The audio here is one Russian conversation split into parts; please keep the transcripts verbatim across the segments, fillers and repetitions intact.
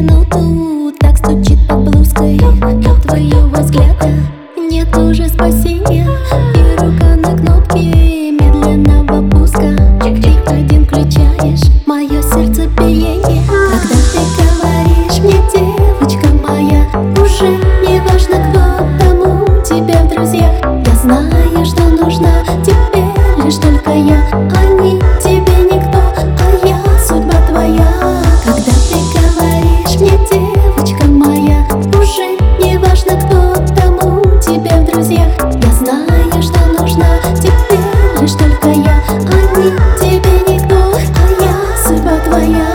минуту так стучит под блузкой. От твоего взгляда нет уже спасения, и рука на кнопке медленного пуска. Ты один включаешь мое сердцебиение. Когда ты говоришь мне, девочка моя, уже не важно, кто там у тебя в друзьях. Я знаю, что нужна тебе лишь только я. Они тебе никто, а я судьба твоя. Когда ты говоришь мне, девочка моя, уже не важно, кто там у тебя в друзьях. Я знаю, что нужна тебе лишь только я. Они тебе никто, а я судьба твоя.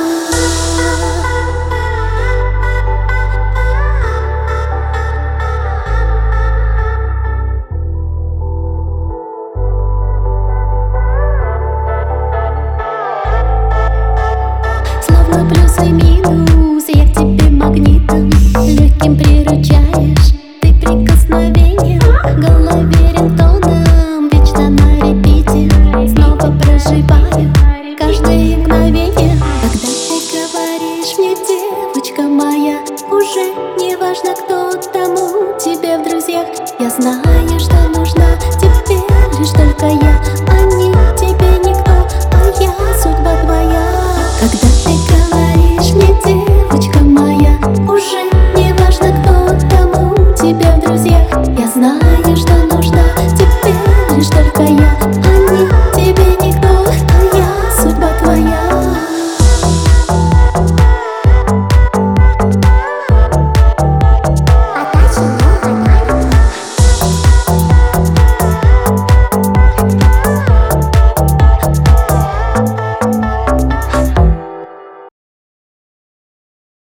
Словно плюс и минус, я к тебе магнитом легким приручаешь. Ты прикосновением в голове рингтоном, вечно на репите. Снова проживаю каждое мгновение. Когда ты говоришь мне, девочка моя, уже не важно, кто там у тебя в друзьях. Я знаю,